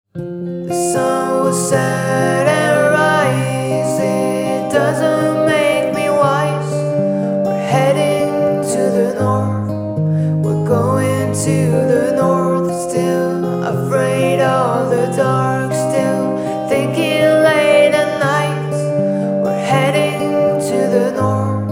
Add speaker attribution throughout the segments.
Speaker 1: The sun will set and rise. It doesn't make me wise. We're heading to the north. We're going to the north. Still afraid of the dark. Still thinking late at night. We're heading to the north.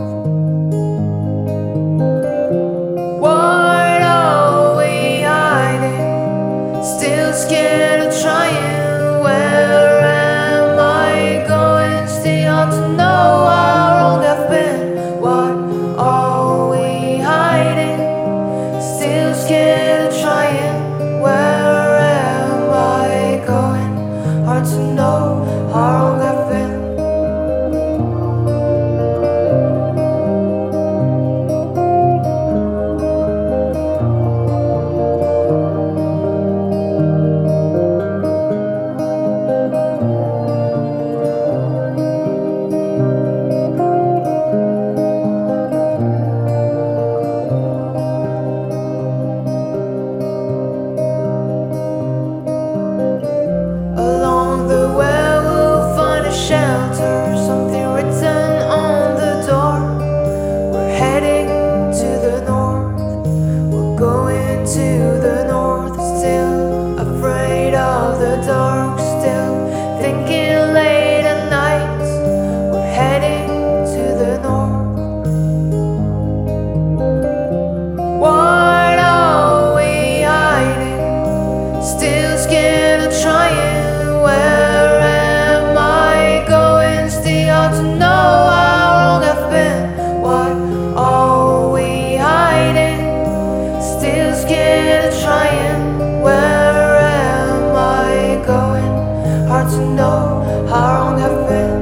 Speaker 1: What are we hiding? Still scared of trying. Where am I going? Still ought to know how wrong I've been. What are we hiding? Still scared of trying. Where am I going? Hard to know how wrong I've been. Along the way we'll find a shelter, something written on the door. We're heading to the north. We're going to the north. Still afraid of the dark. Still thinking late at night. We're heading to the north. What are we hiding? Still scared of trying. Where am I going? Still ought to know how wrong I've been. What are we hiding? Still scared of trying. Where am I going? Hard to know how wrong I've been.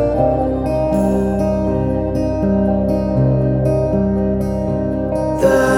Speaker 1: The